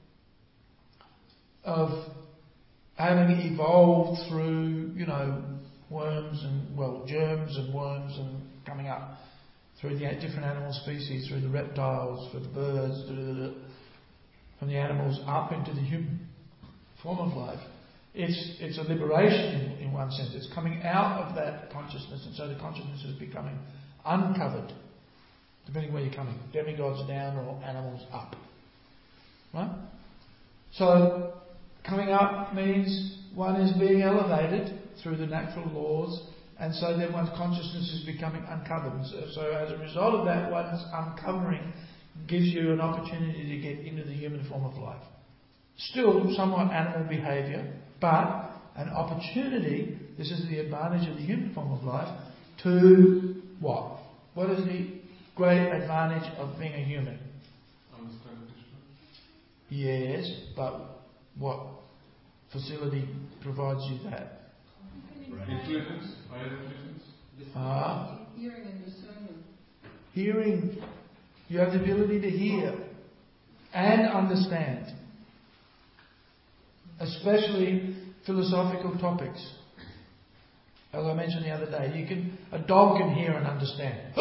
of having evolved through, you know, worms and, well, germs and worms and coming up through the different animal species, through the reptiles, through the birds, from the animals up into the human form of life. It's it's a liberation in, in one sense. It's coming out of that consciousness, and so the consciousness is becoming uncovered, depending where you're coming. Demigods down or animals up. Right? So coming up means one is being elevated through the natural laws, and so then one's consciousness is becoming uncovered. So, so as a result of that, one's uncovering gives you an opportunity to get into the human form of life. Still somewhat animal behaviour, but an opportunity, this is the advantage of the human form of life, to what? What is the great advantage of being a human? Understand Krishna. Yes, but what facility provides you that? Intelligence, higher intelligence. Ah. Hearing and discerning. Hearing. You have the ability to hear and understand, especially philosophical topics. As I mentioned the other day, you can a dog can hear and understand.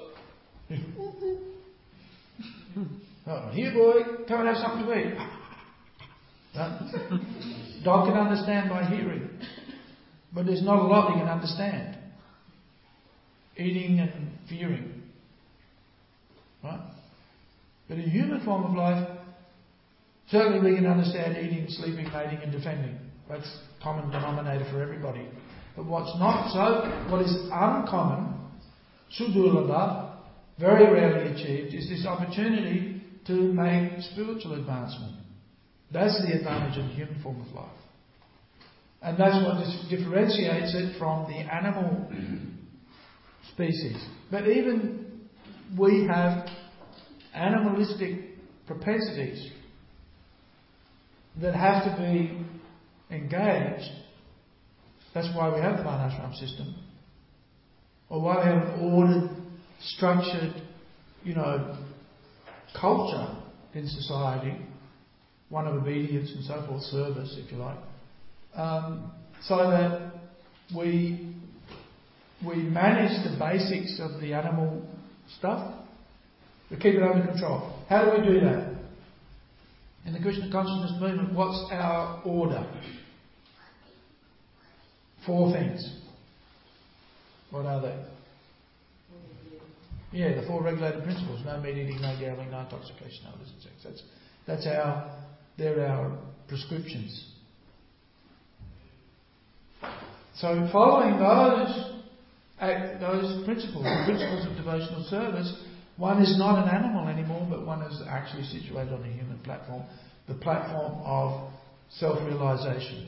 Oh, here, boy, come and have something to eat. Right? Dog can understand by hearing, but there's not a lot he can understand. Eating and fearing. Right? But in human form of life, certainly we can understand eating, sleeping, mating and defending. That's common denominator for everybody. But what's not so, what is uncommon, sudurlabha, very rarely achieved, is this opportunity to make spiritual advancement. That's the advantage of the human form of life. And that's what differentiates it from the animal species. But even we have animalistic propensities that have to be engaged. That's why we have the Varnashram system. Or why we have an ordered, structured, you know, culture in society. One of obedience and so forth, service, if you like. Um, so that we we manage the basics of the animal stuff, we keep it under control. How do we do that? In the Krishna consciousness movement, what's our order? Four things. What are they? Yeah, the four regulated principles: no meat eating, no gambling, no intoxication, no illicit sex. That's that's our they're our prescriptions. So following those those principles, the principles of devotional service, one is not an animal anymore, but one is actually situated on a human platform, the platform of self-realization.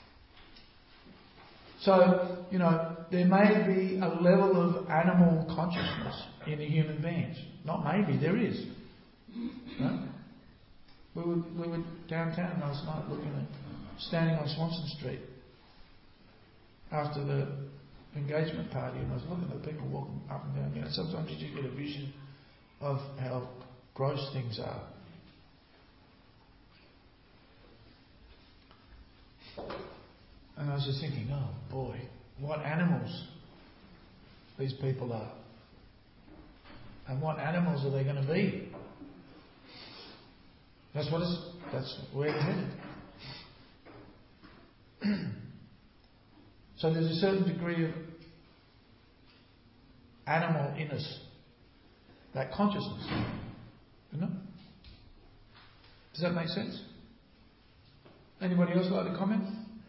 So, you know, there may be a level of animal consciousness in the human beings. Not maybe, there is. Right? We were, we were downtown last night looking at, standing on Swanson Street after the engagement party, and I was looking at people walking up and down. You know, sometimes you just get a vision of how gross things are. And I was just thinking, oh boy, what animals these people are. And what animals are they going to be? That's what it's, that's where they're headed. So there's a certain degree of animal in us, that consciousness, isn't it? Does that make sense? Anybody else like to comment?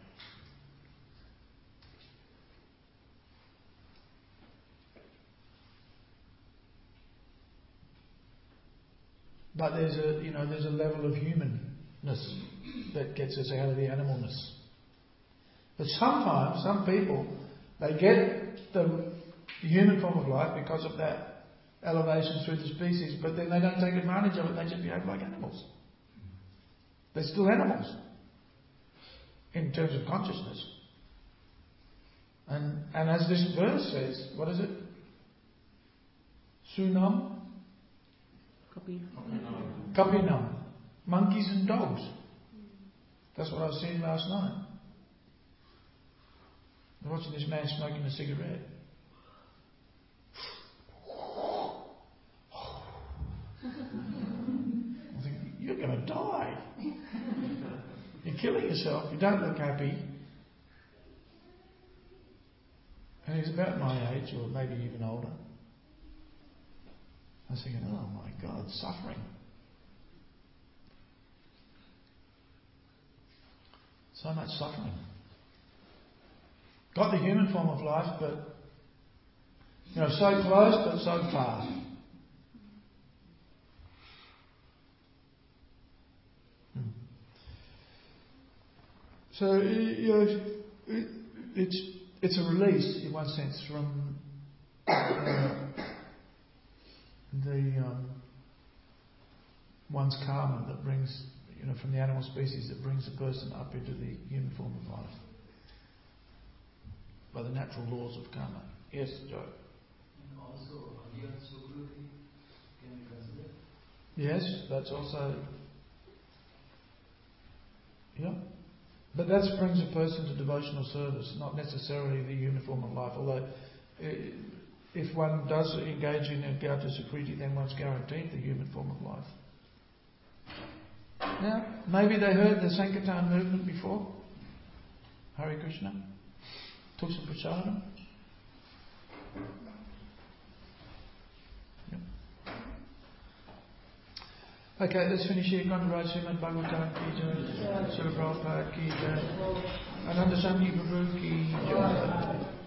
But there's a, you know, there's a level of humanness that gets us out of the animalness. But sometimes, some people, they get the, the human form of life because of that elevation through the species, but then they don't take advantage of it, they just behave like animals. They're still animals in terms of consciousness. And and as this verse says, what is it? Sunam? Kapinam. Kapinam. Monkeys and dogs. That's what I was seeing last night. I was watching this man smoking a cigarette. I think, you're going to die. You're killing yourself. You don't look happy. And he's about my age, or maybe even older. I was thinking, oh my God, suffering. So much suffering. Got the human form of life, but, you know, so close but so far. Hmm. So, you know, it, it's it's a release, in one sense, from uh, the um, one's karma that brings, you know, from the animal species that brings a person up into the human form of life by the natural laws of karma. Yes, Joe. And also, Agyan Sukriti can be considered? Yes, that's also. Yeah. But that brings a person to devotional service, not necessarily the human form of life. Although, if one does engage in Agyan Sukriti, then one's guaranteed the human form of life. Now, maybe they heard the Sankirtan movement before. Hare Krishna. Took some prasadam. Yep. Okay, let's finish here. Gandharaj Srimad Bhagavatam ki jai. Srila Prabhupada ki jai. Ananda Sami Prabhu ki jai.